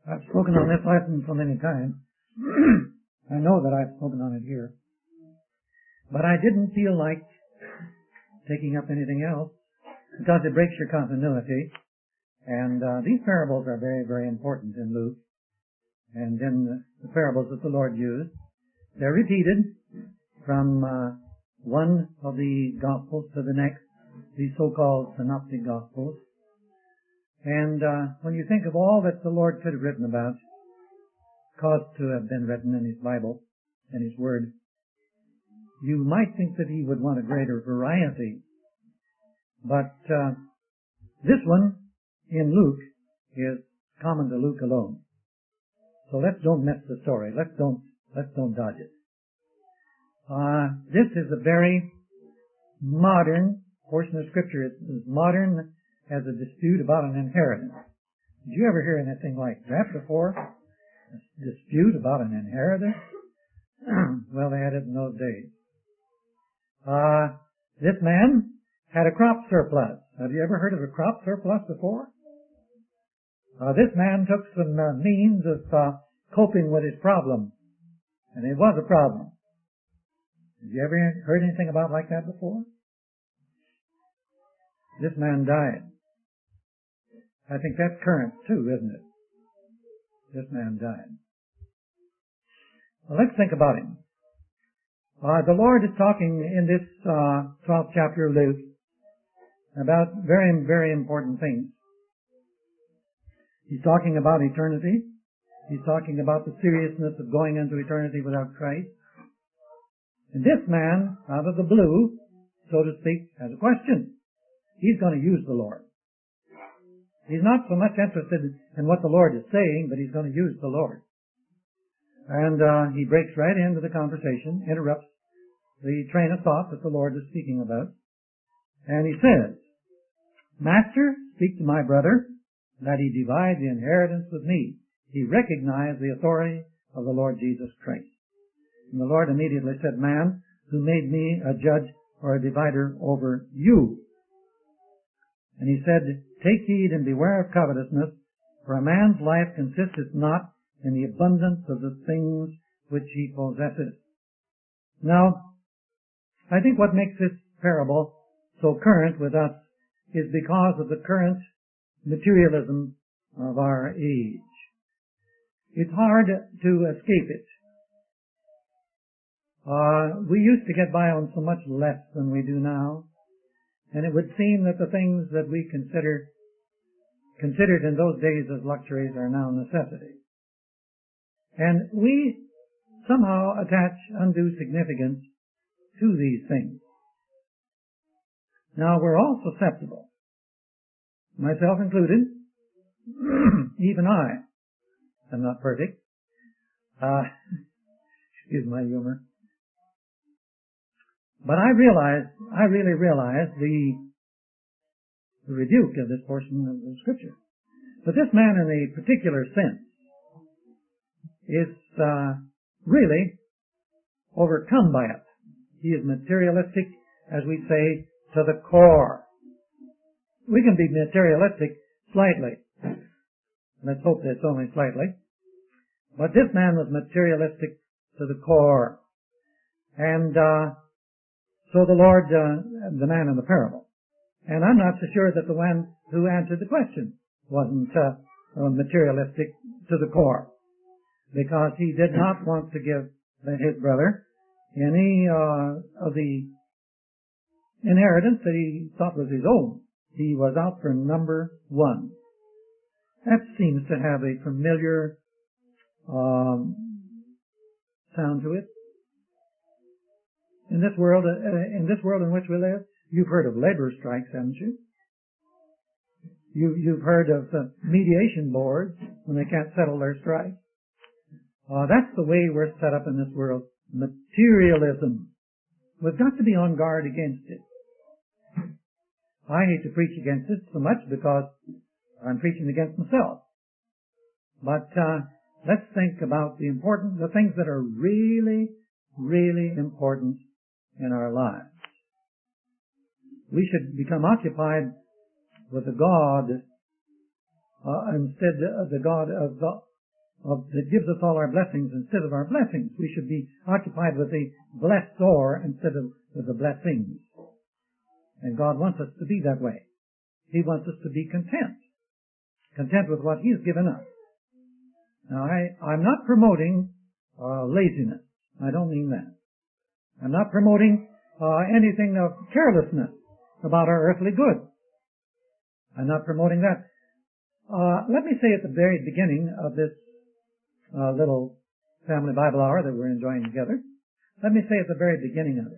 I've spoken on this lesson so many times. I know that I've spoken on it here. But I didn't feel like taking up anything else because it breaks your continuity. And these parables are very, very important in Luke and in the parables that the Lord used. They're repeated from one of the Gospels to the next, the so-called Synoptic Gospels. And when you think of all that the Lord could have written about, caused to have been written in His Bible and His Word, you might think that He would want a greater variety. But this one in Luke is common to Luke alone. So let's don't miss the story. Let's don't dodge it. This is a very modern portion of Scripture. It's as modern as a dispute about an inheritance. Did you ever hear anything like that before? A dispute about an inheritance? Well, they had it in those days. This man had a crop surplus. Have you ever heard of a crop surplus before? This man took some means of coping with his problem. And it was a problem. Have you ever heard anything about like that before? This man died. I think that's current too, isn't it? This man died. Well, let's think about him. The Lord is talking in this 12th chapter of Luke about very, very important things. He's talking about eternity. He's talking about the seriousness of going into eternity without Christ. And this man, out of the blue, so to speak, has a question. He's going to use the Lord. He's not so much interested in what the Lord is saying, but he's going to use the Lord. And he breaks right into the conversation, interrupts the train of thought that the Lord is speaking about. And he says, "Master, speak to my brother, that he divide the inheritance with me." He recognized the authority of the Lord Jesus Christ. And the Lord immediately said, "Man, who made me a judge or a divider over you?" And he said, "Take heed and beware of covetousness, for a man's life consisteth not in the abundance of the things which he possesses." Now, I think what makes this parable so current with us is because of the current materialism of our age. It's hard to escape it. We used to get by on so much less than we do now, and it would seem that the things that we considered in those days as luxuries are now necessities. And we somehow attach undue significance to these things. Now, we're all susceptible, myself included. Even I am not perfect. Excuse my humor. But I really realize the rebuke of this portion of the Scripture. But this man, in a particular sense, is really overcome by it. He is materialistic, as we say, to the core. We can be materialistic slightly. Let's hope that it's only slightly. But this man was materialistic to the core. And so the Lord, the man in the parable. And I'm not so sure that the one who answered the question wasn't materialistic to the core, because he did not want to give his brother any of the inheritance that he thought was his own. He was out for number one. That seems to have a familiar sound to it. In this world in which we live, you've heard of labor strikes, haven't you? You've heard of mediation boards when they can't settle their strike. That's the way we're set up in this world. Materialism. We've got to be on guard against it. I hate to preach against it so much because I'm preaching against myself. But let's think about the things that are really, really important in our lives. We should become occupied with the God instead of the God of that gives us all our blessings instead of our blessings. We should be occupied with the blessor instead of with the blessings. And God wants us to be that way. He wants us to be content with what He's given us. Now, I'm not promoting laziness. I don't mean that. I'm not promoting anything of carelessness about our earthly goods. I'm not promoting that. Let me say at the very beginning of this little family Bible hour that we're enjoying together, let me say at the very beginning of it,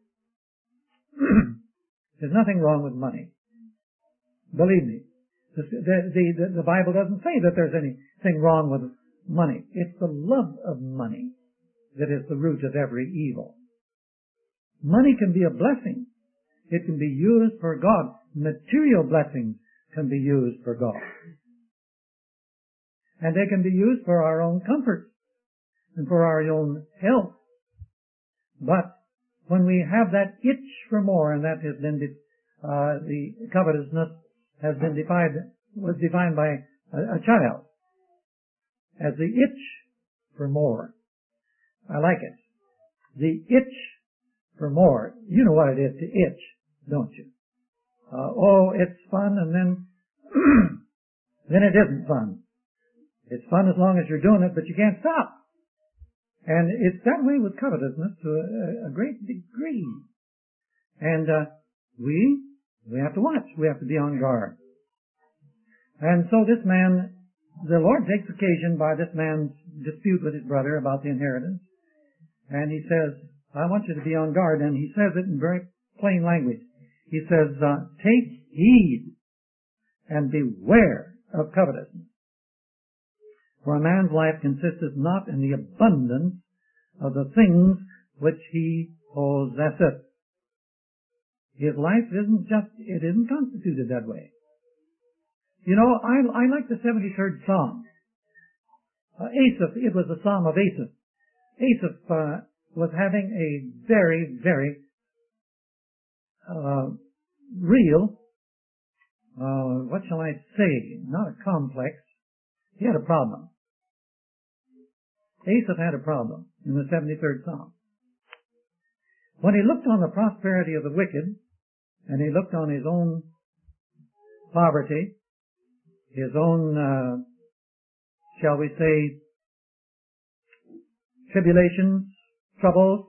there's nothing wrong with money. Believe me. The Bible doesn't say that there's anything wrong with money. It's the love of money that is the root of every evil. Money can be a blessing. It can be used for God. Material blessings can be used for God. And they can be used for our own comfort and for our own health. But when we have that itch for more, and that has been the covetousness has been was defined by a child as the itch for more. I like it. The itch for more. You know what it is to itch, don't you? It's fun, and then then it isn't fun. It's fun as long as you're doing it, but you can't stop. And it's that way with covetousness to a great degree. And we have to watch. We have to be on guard. And so this man, the Lord takes occasion by this man's dispute with his brother about the inheritance. And he says, I want you to be on guard. And he says it in very plain language. He says, take heed and beware of covetousness. For a man's life consisteth not in the abundance of the things which he possesseth. His life isn't constituted that way. You know, I like the 73rd Psalm. Asaph, it was the Psalm of Asaph. Asaph was having a very, very real, what shall I say, not a complex. He had a problem. Asaph had a problem in the 73rd Psalm. When he looked on the prosperity of the wicked, and he looked on his own poverty, his own, shall we say, tribulations, troubles,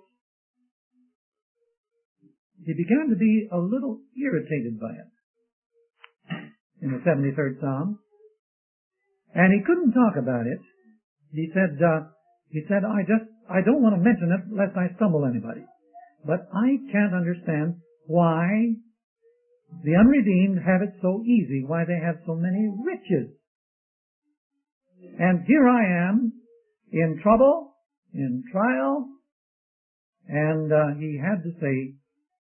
he began to be a little irritated by it in the 73rd Psalm. And he couldn't talk about it. He said, I don't want to mention it lest I stumble anybody. But I can't understand why the unredeemed have it so easy, why they have so many riches. And here I am in trouble, in trial, and he had to say,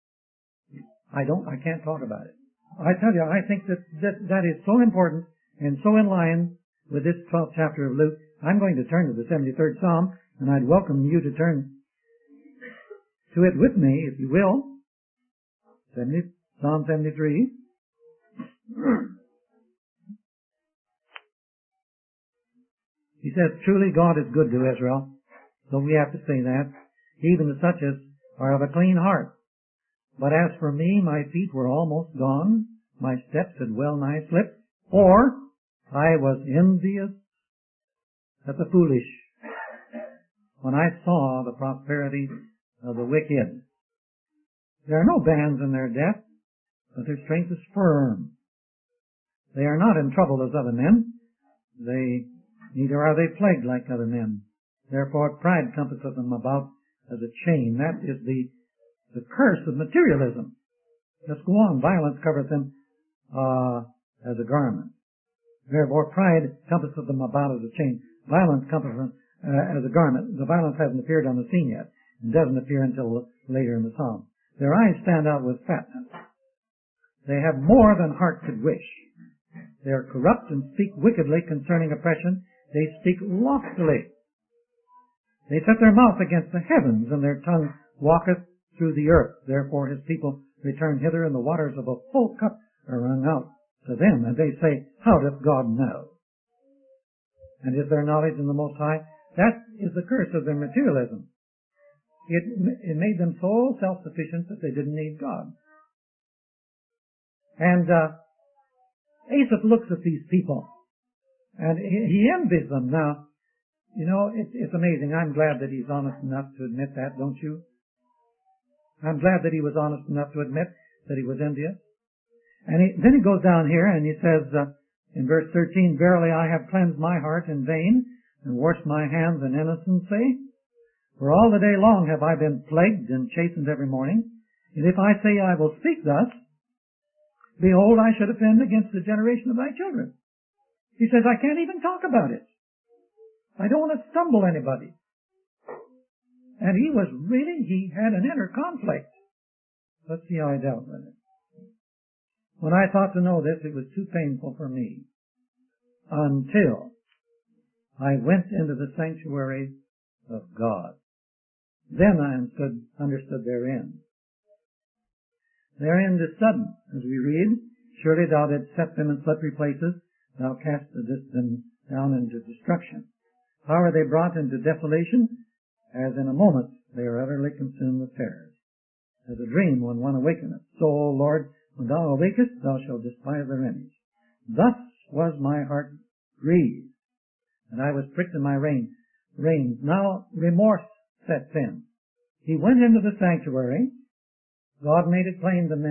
I can't talk about it. I tell you, I think that is so important and so in line with this 12th chapter of Luke. I'm going to turn to the 73rd Psalm, and I'd welcome you to turn to it with me, if you will. Psalm 73. He says, truly God is good to Israel. So we have to say that, even to such as are of a clean heart. But as for me, my feet were almost gone, my steps had well nigh slipped, for I was envious at the foolish when I saw the prosperity of the wicked. There are no bands in their death, but their strength is firm. They are not in trouble as other men. Neither are they plagued like other men. Therefore pride compasseth them about as a chain. That is the curse of materialism. Let's go on. Violence covereth them as a garment. Therefore pride compasseth them about as a chain. Violence compasseth them as a garment. The violence hasn't appeared on the scene yet, and doesn't appear until later in the psalm. Their eyes stand out with fatness. They have more than heart could wish. They are corrupt and speak wickedly concerning oppression. They speak loftily. They set their mouth against the heavens, and their tongue walketh through the earth. Therefore his people return hither, and the waters of a full cup are wrung out to them. And they say, how doth God know? and is their knowledge in the Most High. That is the curse of their materialism. It made them so self-sufficient that they didn't need God. And Asaph looks at these people, and he envies them. Now, you know, it's amazing. I'm glad that he's honest enough to admit that, don't you? I'm glad that he was honest enough to admit that he was envious. And then he goes down here and he says in verse 13, "Verily I have cleansed my heart in vain, and washed my hands in innocency. For all the day long have I been plagued and chastened every morning. And if I say I will speak thus, behold, I should offend against the generation of thy children." He says, I can't even talk about it. I don't want to stumble anybody. And he had an inner conflict. Let's see how I dealt with it. When I thought to know this, it was too painful for me until I went into the sanctuary of God. Then I understood their end. Their end is sudden, as we read. "Surely thou didst set them in slippery places, thou castedst them down into destruction. How are they brought into desolation? As in a moment they are utterly consumed with terrors. As a dream when one awakeneth. So, O Lord, when thou awakest, thou shalt despise their image. Thus was my heart grieved, and I was pricked in my reins. Now remorse sets in. He went into the sanctuary. God made it plain to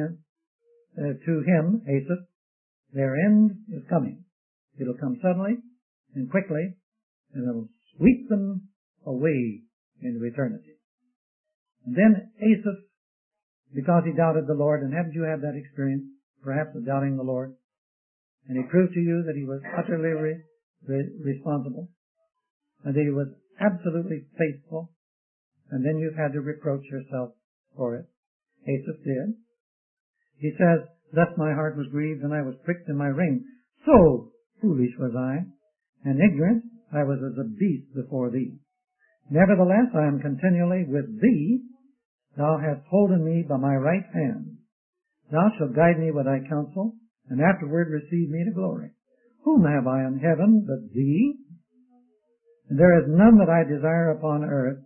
him, Asaph, their end is coming. It'll come suddenly and quickly, and it'll sweep them away into eternity. And then Asaph, because he doubted the Lord, and haven't you had that experience, perhaps, of doubting the Lord? And he proved to you that he was utterly responsible, and that he was absolutely faithful, and then you've had to reproach yourself for it. Asaph did. He says, "Thus my heart was grieved, and I was pricked in my reins. So foolish was I, and ignorant I was as a beast before thee. Nevertheless I am continually with thee. Thou hast holden me by my right hand. Thou shalt guide me with thy counsel, and afterward receive me to glory. Whom have I in heaven but thee? And there is none that I desire upon earth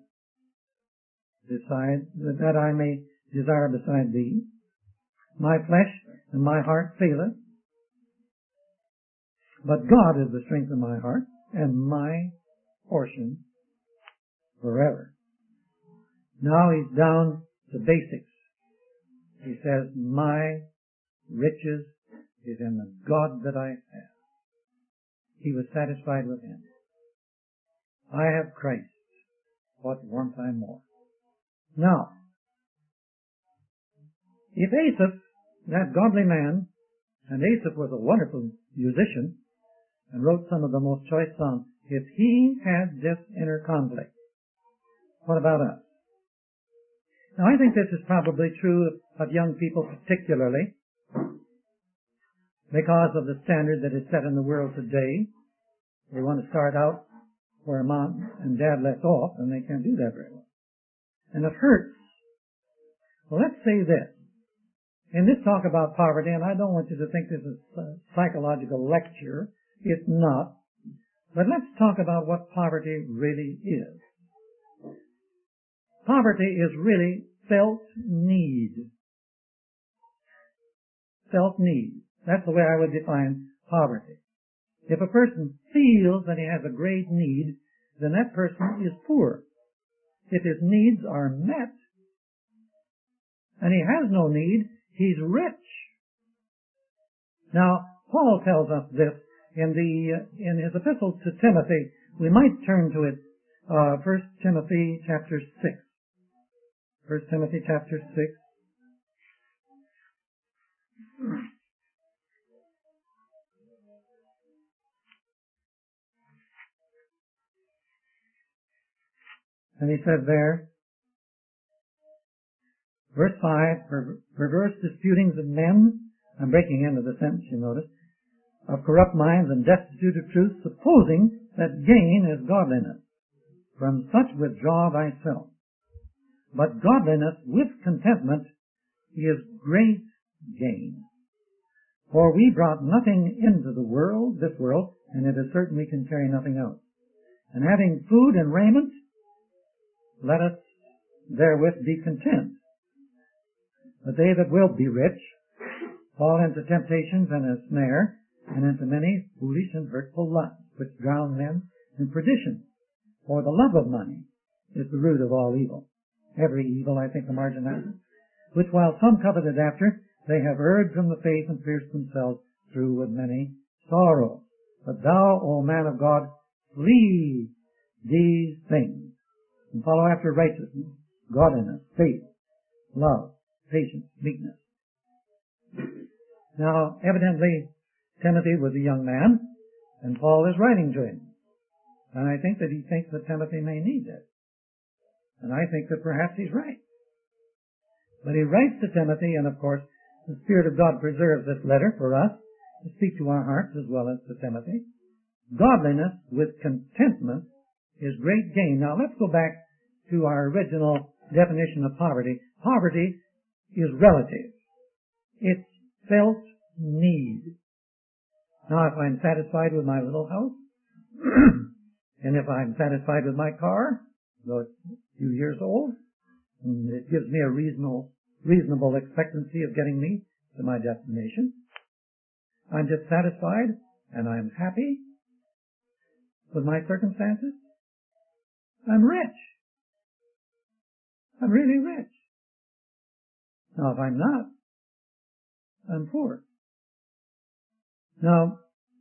that I may desire beside thee. My flesh and my heart faileth, but God is the strength of my heart and my portion forever." Now he's down to basics. He says, "My riches is in the God that I have." He was satisfied with him. I have Christ. What want I more? Now, if Asaph, that godly man, and Asaph was a wonderful musician and wrote some of the most choice songs, if he had this inner conflict, what about us? Now, I think this is probably true of young people particularly because of the standard that is set in the world today. They want to start out where mom and dad left off, and they can't do that very well. And it hurts. Well, let's say this. In this talk about poverty, and I don't want you to think this is a psychological lecture. It's not. But let's talk about what poverty really is. Poverty is really felt need. Felt need. That's the way I would define poverty. If a person feels that he has a great need, then that person is poor. If his needs are met, and he has no need, he's rich. Now, Paul tells us this in his epistle to Timothy. We might turn to it, 1 Timothy chapter 6. 1 Timothy chapter 6. And he said there, verse 5, "Perverse disputings of men," I'm breaking into the sentence, you notice, "of corrupt minds and destitute of truth, supposing that gain is godliness. From such withdraw thyself. But godliness with contentment is great gain. For we brought nothing into this world, and it is certain we can carry nothing else. And having food and raiment, let us therewith be content. But they that will be rich fall into temptations and a snare, and into many foolish and hurtful lusts, which drown men in perdition. For the love of money is the root of all evil. Every evil, I think the margin has, which while some coveted after, they have erred from the faith and pierced themselves through with many sorrows. But thou, O man of God, flee these things, and follow after righteousness, godliness, faith, love, patience, meekness. Now, evidently, Timothy was a young man, and Paul is writing to him. And I think that he thinks that Timothy may need this. And I think that perhaps he's right. But he writes to Timothy, and of course, the Spirit of God preserves this letter for us to speak to our hearts as well as to Timothy. Godliness with contentment is great gain. Now, let's go back to our original definition of poverty. Poverty is relative. It's felt need. Now, if I'm satisfied with my little house, and if I'm satisfied with my car, though it's a few years old, and it gives me a reasonable expectancy of getting me to my destination, I'm just satisfied and I'm happy with my circumstances. I'm rich. I'm really rich. Now, if I'm not, I'm poor. Now,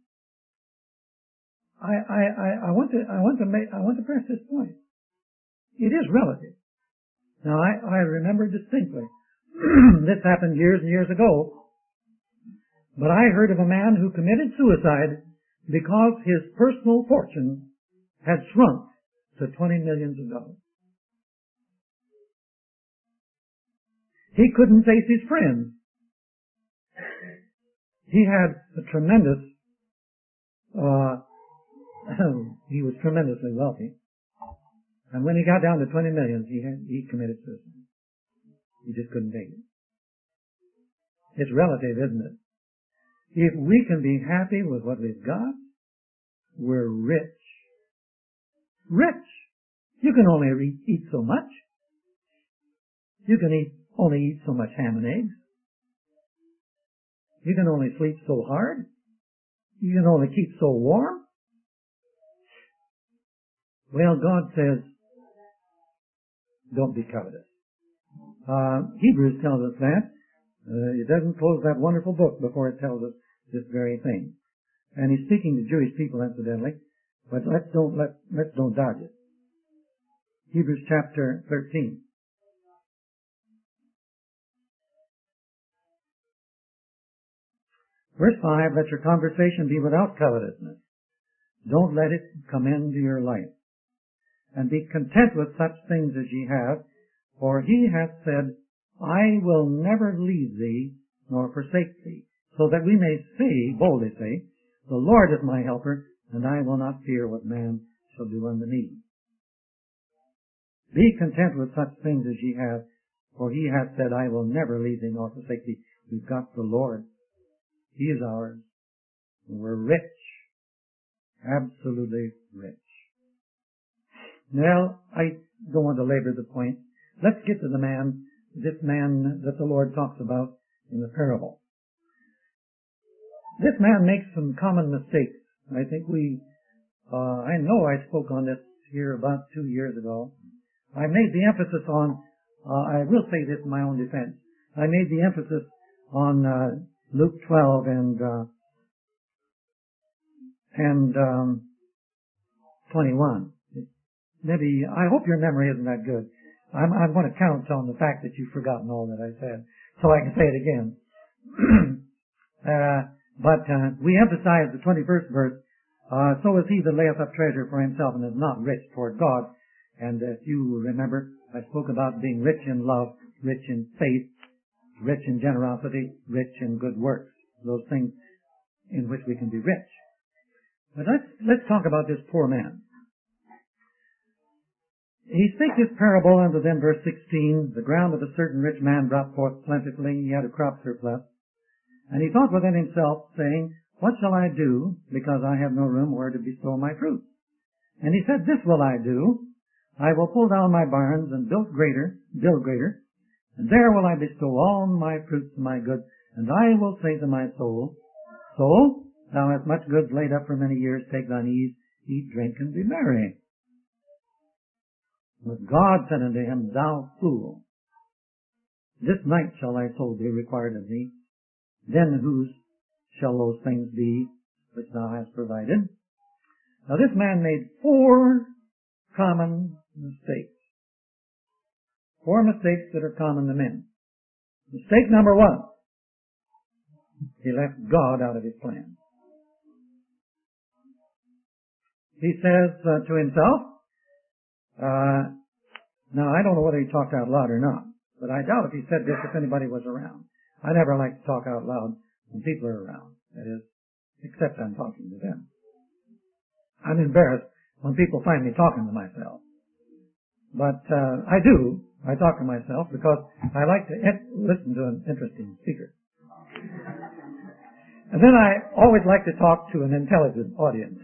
I want to press this point. It is relative. Now, I remember distinctly, this happened years and years ago, but I heard of a man who committed suicide because his personal fortune had shrunk to $20 million. He couldn't face his friends. He had a tremendous, he was tremendously wealthy. And when he got down to 20 million, he committed suicide. He just couldn't take it. It's relative, isn't it? If we can be happy with what we've got, we're rich. Rich! You can only eat so much. You can only eat so much ham and eggs. You can only sleep so hard. You can only keep so warm. Well, God says, don't be covetous. Hebrews tells us that. It doesn't close that wonderful book before it tells us this very thing. And he's speaking to Jewish people, incidentally, but let's don't dodge it. Hebrews chapter 13. Verse 5, let your conversation be without covetousness. Don't let it come into your life. And be content with such things as ye have, for he hath said, I will never leave thee nor forsake thee, so that we may say, boldly say, the Lord is my helper, and I will not fear what man shall do unto me. Be content with such things as ye have, for he hath said, I will never leave thee nor forsake thee. We've got the Lord. He is ours. We're rich. Absolutely rich. Now, I don't want to labor the point. Let's get to this man that the Lord talks about in the parable. This man makes some common mistakes. I think I know I spoke on this here about 2 years ago. I made the emphasis on, I will say this in my own defense, I made the emphasis on Luke 12 and 21. Maybe, I hope your memory isn't that good. I'm going to count on the fact that you've forgotten all that I said, so I can say it again. But we emphasize the 21st verse, so is he that layeth up treasure for himself and is not rich toward God. And if you remember, I spoke about being rich in love, rich in faith, rich in generosity, rich in good works. Those things in which we can be rich. But let's talk about this poor man. He spake this parable unto them, verse 16, the ground of a certain rich man brought forth plentifully, he had a crop surplus. And he thought within himself, saying, what shall I do, because I have no room where to bestow my fruit? And he said, this will I do. I will pull down my barns and build greater, and there will I bestow all my fruits and my goods, and I will say to my soul, Soul, thou hast much goods laid up for many years, take thine ease, eat, drink, and be merry. But God said unto him, Thou fool, this night shall thy soul be required of thee. Then whose shall those things be which thou hast provided? Now this man made 4 common mistakes. 4 mistakes that are common to men. Mistake number 1. He left God out of his plan. He says to himself, now I don't know whether he talked out loud or not, but I doubt if he said this if anybody was around. I never like to talk out loud when people are around. That is, except I'm talking to them. I'm embarrassed when people find me talking to myself. But I do. I talk to myself because I like to listen to an interesting speaker. And then I always like to talk to an intelligent audience.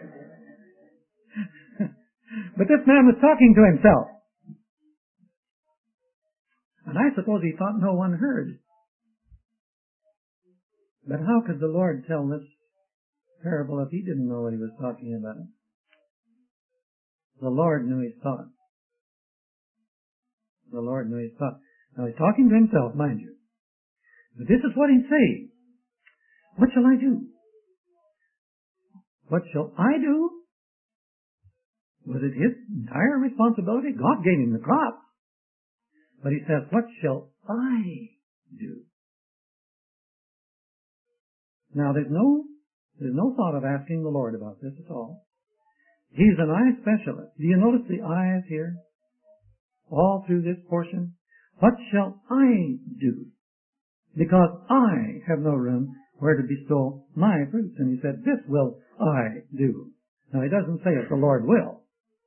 But this man was talking to himself. And I suppose he thought no one heard. But how could the Lord tell this parable if he didn't know what he was talking about? The Lord knew his thoughts. The Lord knew his thoughts. Now he's talking to himself, mind you. But this is what he's saying. What shall I do? What shall I do? Was it his entire responsibility? God gave him the crops. But he says, what shall I do? Now there's no thought of asking the Lord about this at all. He's an eye specialist. Do you notice the eyes here? All through this portion. What shall I do? Because I have no room where to bestow my fruits. And he said, this will I do. Now he doesn't say if the Lord will.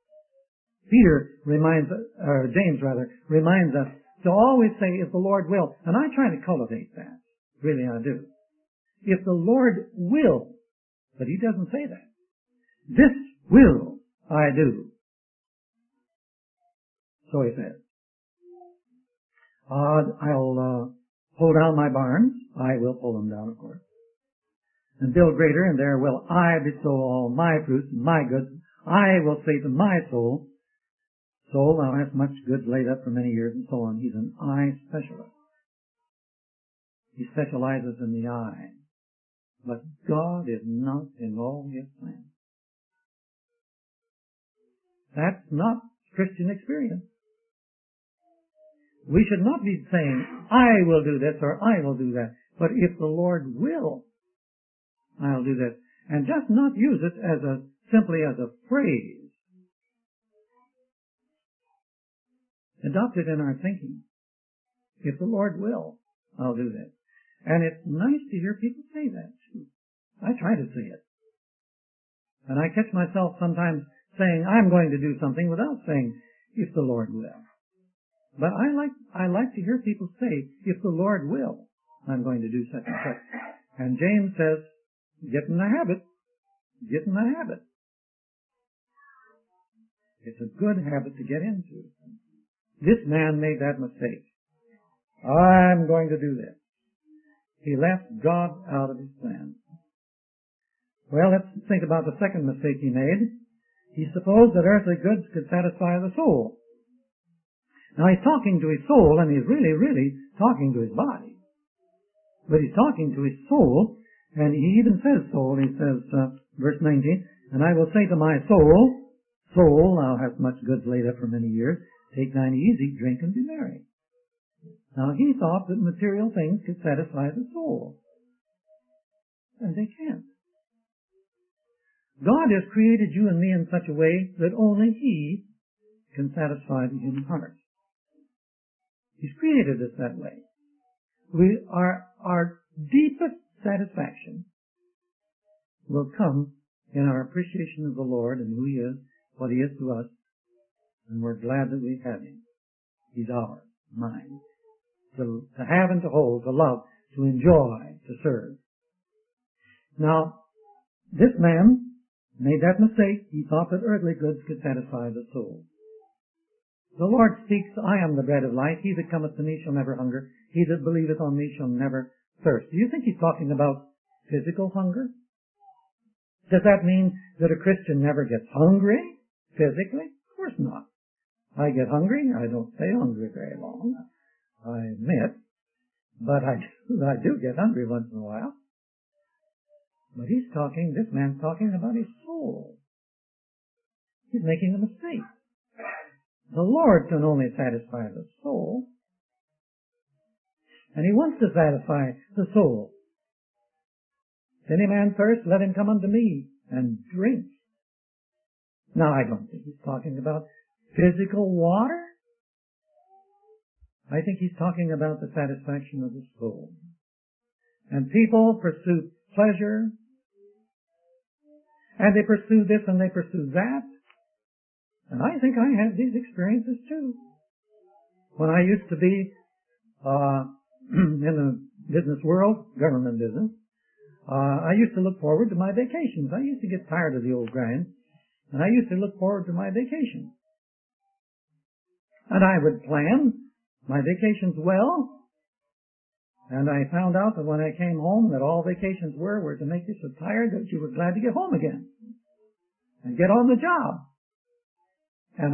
James reminds us to always say if the Lord will. And I try to cultivate that. Really I do. If the Lord will. But he doesn't say that. This will I do. So he says, I'll pull down my barns. I will pull them down, of course. And build greater, and there will I bestow all my fruits and my goods. I will say to my soul, Soul, thou hast much goods laid up for many years, and so on. He's an eye specialist. He specializes in the eye. But God is not in all his plans. That's not Christian experience. We should not be saying, I will do this or I will do that. But if the Lord will, I'll do this. And just not use it simply as a phrase. Adopt it in our thinking. If the Lord will, I'll do this. And it's nice to hear people say that too. I try to say it. And I catch myself sometimes saying, I'm going to do something without saying, if the Lord will. But I like to hear people say, if the Lord will, I'm going to do such and such. And James says, get in the habit. Get in the habit. It's a good habit to get into. This man made that mistake. I'm going to do this. He left God out of his plan. Well, let's think about the second mistake he made. He supposed that earthly goods could satisfy the soul. Now he's talking to his soul, and he's really, really talking to his body. But he's talking to his soul, and he even says soul. He says, verse 19, and I will say to my soul, Soul, thou hast much goods laid up for many years. Take thine ease, eat, drink, and be merry. Now he thought that material things could satisfy the soul. And they can't. God has created you and me in such a way that only he can satisfy the human heart. He's created us that way. Our deepest satisfaction will come in our appreciation of the Lord and who he is, what he is to us, and we're glad that we have him. He's ours, mine. To have and to hold, to love, to enjoy, to serve. Now, this man made that mistake. He thought that earthly goods could satisfy the soul. The Lord speaks, I am the bread of life. He that cometh to me shall never hunger. He that believeth on me shall never thirst. Do you think he's talking about physical hunger? Does that mean that a Christian never gets hungry physically? Of course not. I get hungry. I don't stay hungry very long, I admit. But I do get hungry once in a while. But this man's talking about his soul. He's making a mistake. The Lord can only satisfy the soul. And He wants to satisfy the soul. If any man thirst, let him come unto me and drink. Now, I don't think He's talking about physical water. I think He's talking about the satisfaction of the soul. And people pursue pleasure, and they pursue this and they pursue that. And I think I had these experiences too. When I used to be in the business world, government business, I used to look forward to my vacations. I used to get tired of the old grind, and I used to look forward to my vacations. And I would plan my vacations well, and I found out that when I came home that all vacations were to make you so tired that you were glad to get home again and get on the job. And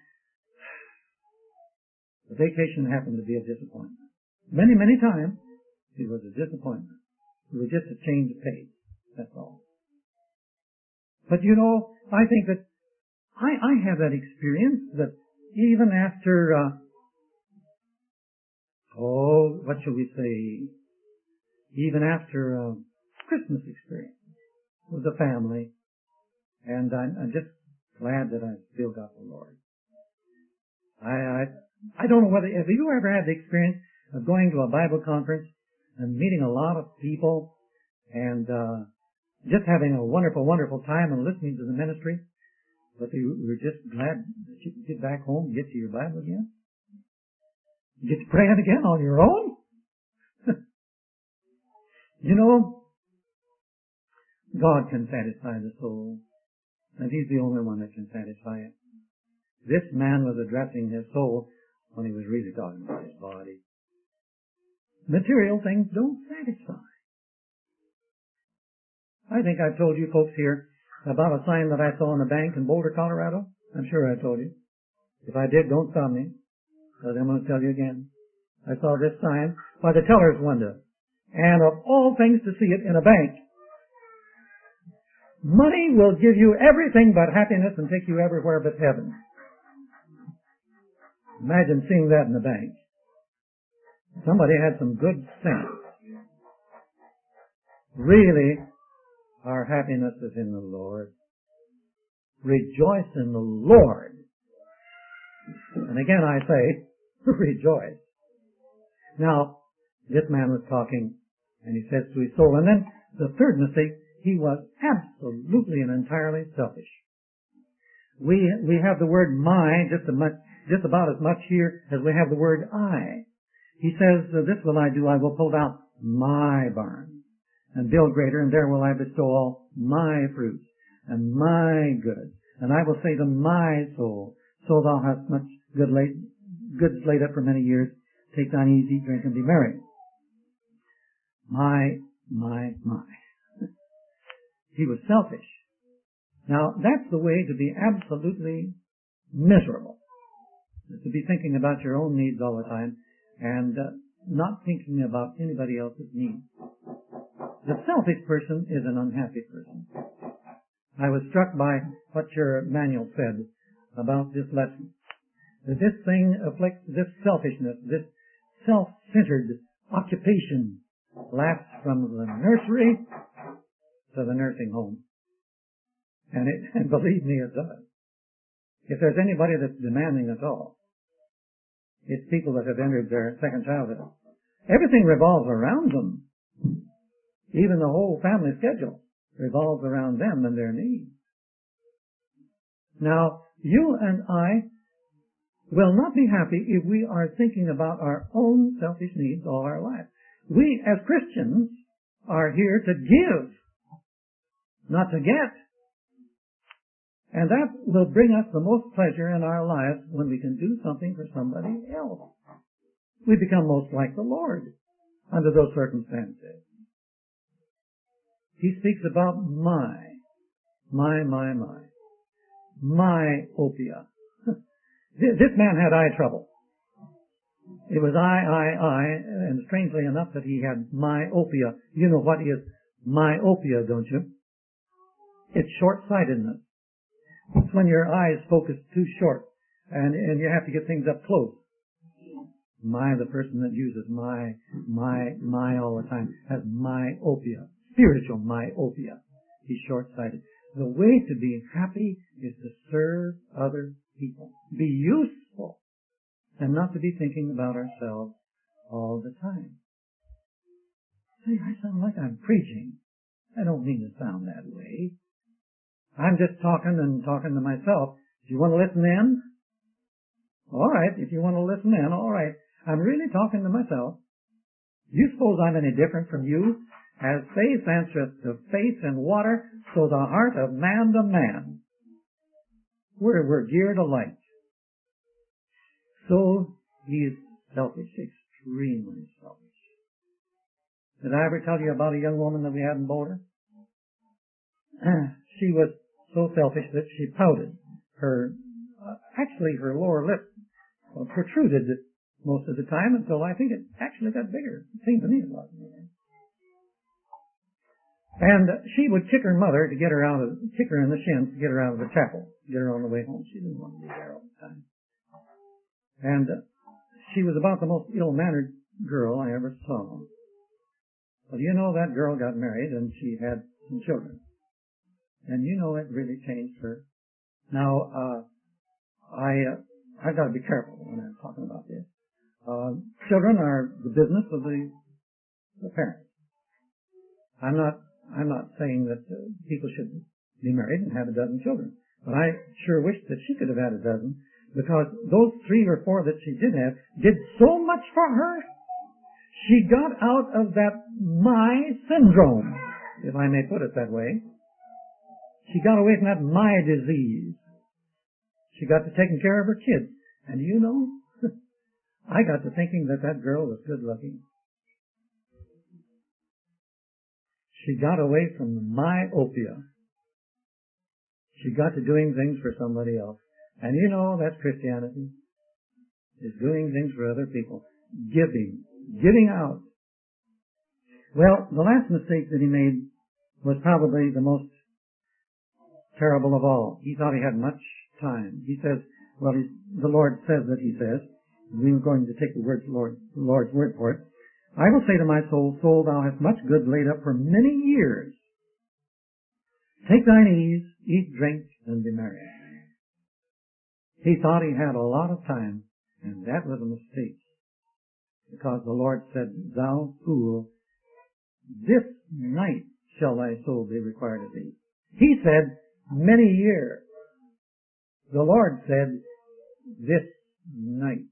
the vacation happened to be a disappointment. Many, many times it was a disappointment. It was just a change of pace. That's all. But you know, I think that I have that experience that even after, what shall we say, even after Christmas experience with the family, and I'm just glad that I still got the Lord. I don't know have you ever had the experience of going to a Bible conference and meeting a lot of people and just having a wonderful, wonderful time and listening to the ministry, but you were just glad that you could get back home and get to your Bible again? Get to praying again on your own? You know, God can satisfy the soul, and He's the only one that can satisfy it. This man was addressing his soul when he was really talking about his body. Material things don't satisfy. I think I've told you folks here about a sign that I saw in a bank in Boulder, Colorado. I'm sure I told you. If I did, don't stop me, because I'm going to tell you again. I saw this sign by the teller's window. And of all things to see it in a bank, money will give you everything but happiness and take you everywhere but heaven. Imagine seeing that in the bank. Somebody had some good sense. Really, our happiness is in the Lord. Rejoice in the Lord. And again I say, rejoice. Now, this man was talking, and he says to his soul, and then the third mistake, he was absolutely and entirely selfish. We have the word my just about as much here as we have the word I. He says, this will I do, I will pull out my barn and build greater, and there will I bestow all my fruits and my goods. And I will say to my soul, so thou hast much goods laid up for many years, take thine ease, eat, drink, and be merry. My. He was selfish. Now, that's the way to be absolutely miserable. To be thinking about your own needs all the time and not thinking about anybody else's needs. The selfish person is an unhappy person. I was struck by what your manual said about this lesson. That this thing afflicts, this selfishness, this self-centered occupation lasts from the nursery to the nursing home. And believe me, it does. If there's anybody that's demanding at all, it's people that have entered their second childhood. Everything revolves around them. Even the whole family schedule revolves around them and their needs. Now, you and I will not be happy if we are thinking about our own selfish needs all our life. We, as Christians, are here to give not to get. And that will bring us the most pleasure in our lives when we can do something for somebody else. We become most like the Lord under those circumstances. He speaks about myopia. This man had eye trouble. It was I, and strangely enough that he had myopia. You know what is myopia, don't you? It's short-sightedness. It's when your eyes focus too short, and you have to get things up close. The person that uses my all the time has myopia, spiritual myopia. He's short-sighted. The way to be happy is to serve other people. Be useful, and not to be thinking about ourselves all the time. See, I sound like I'm preaching. I don't mean to sound that way. I'm just talking to myself. Do you want to listen in? All right, if you want to listen in, all right. I'm really talking to myself. You suppose I'm any different from you? As faith answereth to faith and water, so the heart of man to man. We're geared alike. So he's selfish, extremely selfish. Did I ever tell you about a young woman that we had in Boulder? She was so selfish that she pouted. Her lower lip protruded most of the time until I think it actually got bigger. It seemed to me it was. And she would kick her mother to kick her in the shins to get her out of the chapel, get her on the way home. She didn't want to be there all the time. And she was about the most ill-mannered girl I ever saw. But you know, that girl got married and she had some children. And you know, it really changed her. Now, I've got to be careful when I'm talking about this. Children are the business of the parents. I'm not saying that people should be married and have a dozen children, but I sure wish that she could have had a dozen, because those 3 or 4 that she did have did so much for her. She got out of that my syndrome, if I may put it that way. She got away from that my disease. She got to taking care of her kids. And you know, I got to thinking that girl was good looking. She got away from the myopia. She got to doing things for somebody else. And you know, that's Christianity. Is doing things for other people. Giving out. Well, the last mistake that he made was probably the most terrible of all. He thought he had much time. He says, the Lord says that he says, we were going to take the Lord's word for it. I will say to my soul, soul, thou hast much good laid up for many years. Take thine ease, eat, drink, and be merry. He thought he had a lot of time, and that was a mistake. Because the Lord said, thou fool, this night shall thy soul be required of thee. He said, many years. The Lord said, this night.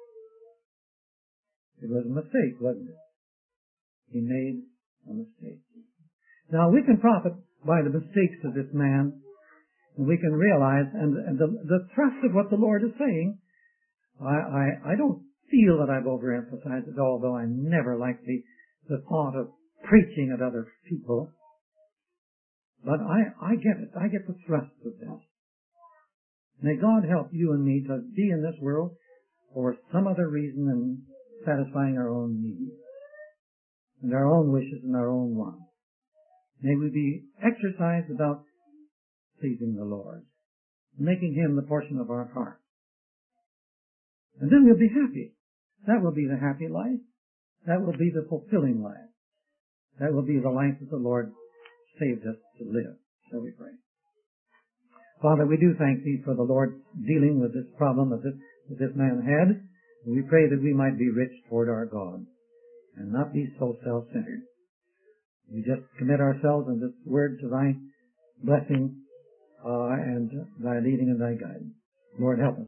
It was a mistake, wasn't it? He made a mistake. Now, we can profit by the mistakes of this man, and we can realize, and the thrust of what the Lord is saying, I don't feel that I've overemphasized it, although I never like the thought of preaching at other people. But I get it. I get the thrust of this. May God help you and me to be in this world for some other reason than satisfying our own needs and our own wishes and our own wants. May we be exercised about pleasing the Lord, making Him the portion of our heart. And then we'll be happy. That will be the happy life. That will be the fulfilling life. That will be the life that the Lord saved us to live. Shall we pray? Father, we do thank Thee for the Lord dealing with this problem that this man had. And we pray that we might be rich toward our God and not be so self-centered. We just commit ourselves in this word to Thy blessing and Thy leading and Thy guidance. Lord, help us.